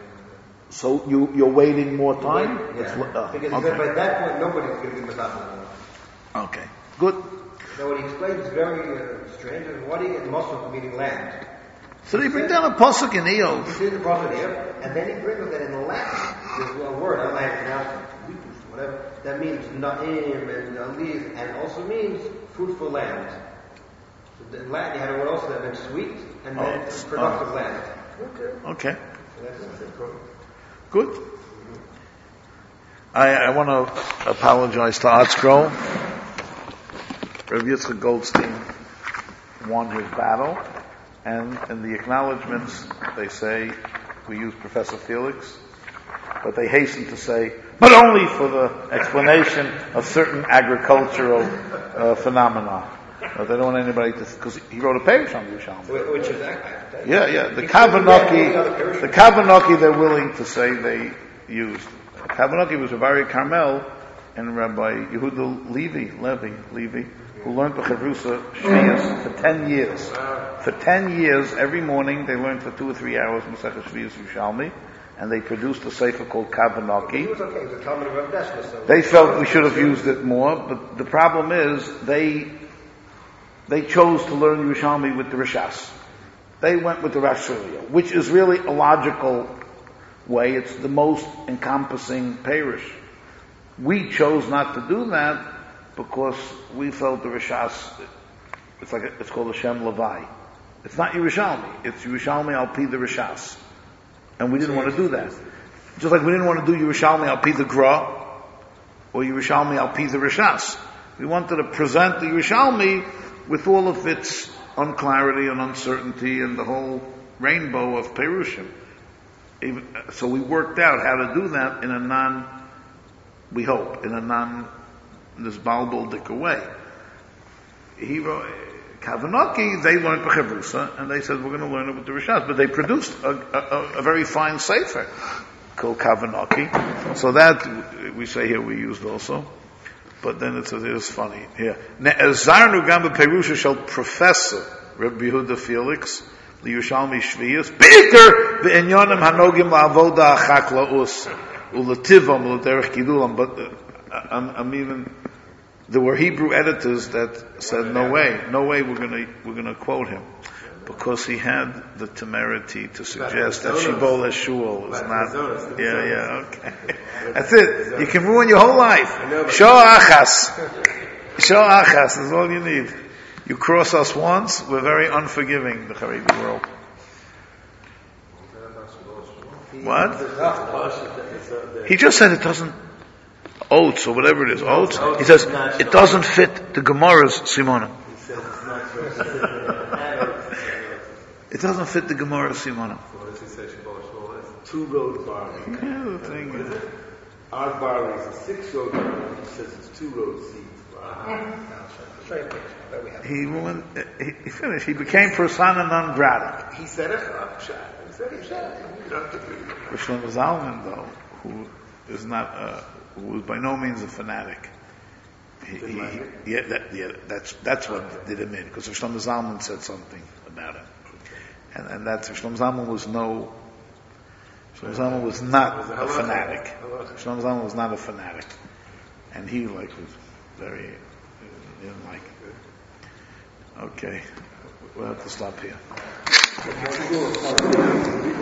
Speaker 1: So you you're waiting more time?
Speaker 3: Yeah.
Speaker 1: Uh,
Speaker 3: because
Speaker 1: okay.
Speaker 3: he said by that point nobody's going to be Masach.
Speaker 1: Okay, good.
Speaker 3: Now what he explains is very uh, strange. And what he and Muslim meaning land.
Speaker 1: So they bring down a pasuk in Eov.
Speaker 3: He says the pasuk here, and then he brings that in the Latin. There's a word, I don't know how to pronounce it, whatever. That means na'im and aliv, and also means fruitful land. So in Latin, you had a word also that meant sweet, and then
Speaker 1: oh,
Speaker 3: productive
Speaker 1: oh.
Speaker 3: land.
Speaker 1: Okay. Okay.
Speaker 3: So that's, that's it.
Speaker 1: Good. Mm-hmm. I, I want to apologize to Artscroll. Rav Yitzchak Goldstein won his battle, and in the acknowledgments they say we use Professor Felix, but they hasten to say, but only for the explanation of certain agricultural uh, phenomena. Uh, they don't want anybody to, because he wrote a page on Yerushalmi.
Speaker 3: Which is that?
Speaker 1: Yeah, yeah. The Kavanaki, the Kavanaki, they're willing to say they used. Kavanaki was Rabbi Carmel and Rabbi Yehuda Levi, Levi, Levi, who learned the Chavrusa Shvius for ten years. For ten years, every morning, they learned for two or three hours Masechah Shvius Yerushalmi, and they produced a sefer called Kavanaki. They felt we should have used it more, but the problem is they they chose to learn Yerushalmi with the Rishas. They went with the Rosh Hashanah, which is really a logical way. It's the most encompassing parish. We chose not to do that because we felt the Rishas, it's like a, it's called a Shem Levi. It's not Yerushalmi. It's Yerushalmi al pi the Rishas. And we didn't want to do that. Just like we didn't want to do Yerushalmi al pi the Gra or Yerushalmi al pi the Rishas. We wanted to present the Yerushalmi with all of its unclarity and uncertainty and the whole rainbow of Perushim. Even, so we worked out how to do that in a non, we hope, in a non, this balbaldik way. He wrote, Kavanaki, they learned B'Chavrusa, and they said, we're going to learn it with the Rishas, but they produced a, a, a very fine sefer called Kavanaki. So that, we say here, we used also. But then it says, it is funny here. Zarnu Gamba Perusha shall Professor Rabbi Yehuda Felix, the Yerushalmi Shvius, Baker the Inyonim Hanogim La'avoda Chaklaus Ulativam Ulderech Gidulam. But uh, I'm, I'm even, there were Hebrew editors that said, no way, no way we're gonna, we're gonna quote him. Because he had the temerity to suggest that Shibboleth Shul is not, yeah, yeah, okay. That's it. You can ruin your whole life. Shor Achas. Shor Achas is all you need. You cross us once, we're very unforgiving, the Haredi world. What?
Speaker 2: It's a-
Speaker 1: He just said it doesn't, oats or whatever it is, oats. He says it doesn't fit the Gemara's Simona.
Speaker 2: He says it's not so.
Speaker 1: It doesn't fit the Gemara's Simona.
Speaker 2: What does he say? Shabbat Shmuel? It's two road barley.
Speaker 1: Yeah, the thing
Speaker 2: What is
Speaker 1: is,
Speaker 2: it? Our barley is a six road barley. He says it's two road seeds.
Speaker 3: Straight picture. There we have it.
Speaker 1: he went, he, he finished. He became persona non grata.
Speaker 2: He said it. I'm shy. He said it. You don't have to do it.
Speaker 1: Shlomo Zalman, though, who is not, uh, who is by no means a fanatic. He, he, he, yeah, that, yeah, that's that's what did him in, because Shlomo Zalman said something about him, and and that's Shlomo Zalman was no. Shlomo Zalman was not a fanatic. Shlomo Zalman was not a fanatic, and he like was very he didn't like it. Okay, we'll have to stop here.